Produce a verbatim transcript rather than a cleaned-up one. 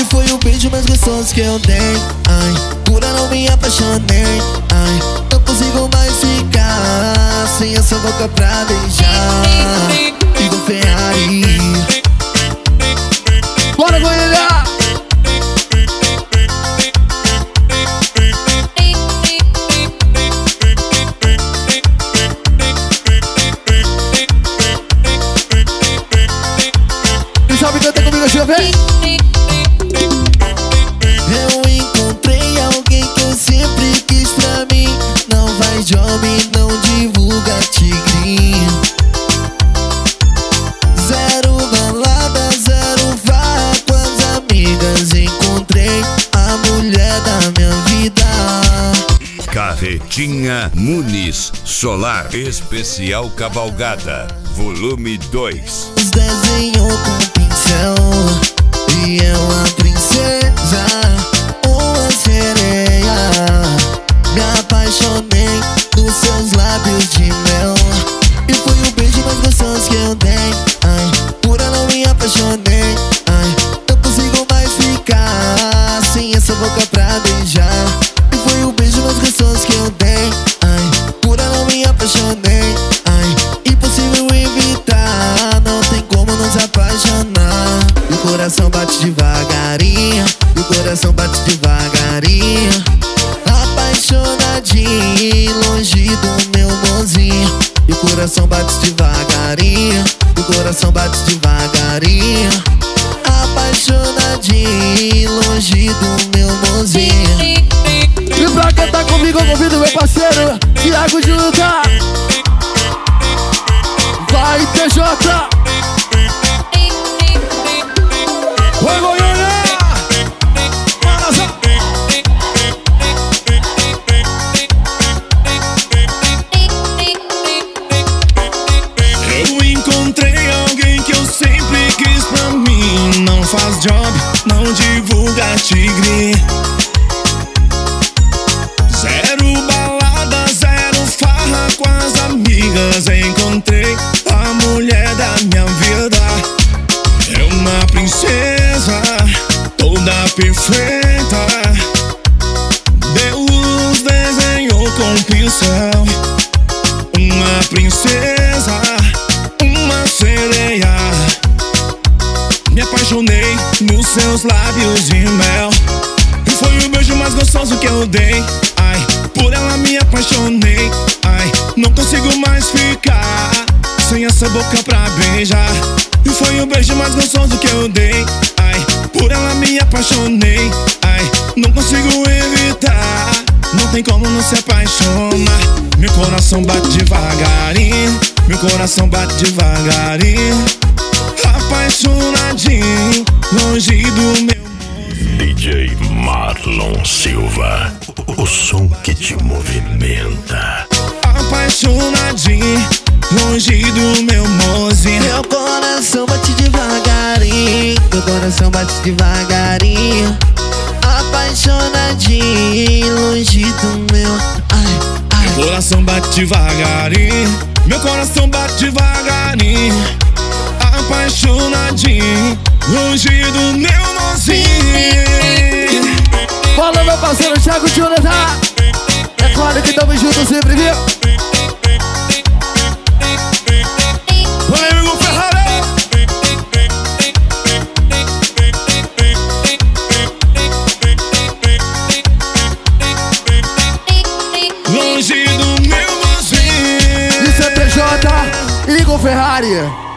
foi o beijo mais gostoso que eu dei. Ai, por ela não me apaixonei. Ai, não consigo mais ficar sem essa boca pra beijar. Igor Ferrari. Bora, Goiânia! E sabe cantar comigo, deixa eu ver? Eu encontrei alguém que eu sempre quis pra mim. Não faz job, não divulga tigrinho. Zero balada, zero farra com as amigas. Encontrei a mulher da minha vida. Carretinha Muniz Solar Especial Cavalgada Volume dois. Os desenhou com pincel e é uma princesa, uma sereia. Me apaixonei nos seus lábios de mel. E foi o beijo mais gostoso que eu dei. Ai, por ela não me apaixonei. Ai, não consigo mais ficar sem essa boca pra beijar. E foi o beijo mais gostoso que eu dei. Ai, por ela não me apaixonei. Ai, impossível evitar, não tem como não se apaixonar. E o coração bate devagarinho, e o coração bate devagarinho. Apaixonadinho, longe do meu mozinho. E o coração bate devagarinho, e o coração bate devagarinho. Apaixonadinho, longe do meu mozinho. E pra cantar comigo eu convido meu parceiro Thiago de Luta. Vai, T J. Vai, Goiânia. Eu encontrei alguém que eu sempre quis pra mim. Não faz job, não divulga tigre. Zero balada, zero farra com as amigas. Encontrei a mulher da minha vida. É uma princesa, toda perfeita. Deus desenhou com pincel. Uma princesa, uma sereia. Me apaixonei nos seus lábios de mel. E foi o beijo mais gostoso que eu dei. Ai, por ela me apaixonei. Ai, não consigo mais ficar sem essa boca pra beijar. E foi o beijo mais gostoso que eu dei. Ai, por ela me apaixonei. Ai, não consigo evitar, não tem como não se apaixonar. Meu coração bate devagarinho, meu coração bate devagarinho. Apaixonadinho, longe do meu D J Marlon Silva, o som que te movimenta. Apaixonadinho, longe do meu mozinho. Meu coração bate devagarinho, meu coração bate devagarinho. Apaixonadinho, longe do meu. Ai, ai. Meu coração bate devagarinho, meu coração bate devagarinho. Apaixonadinho, longe do meu mozinho. Fala, meu parceiro Thiago de Luta. É claro que tamo junto sempre, viu? Vai, Igor Ferrari. Longe do meu mozinho. Isso é T J, Igor Ferrari.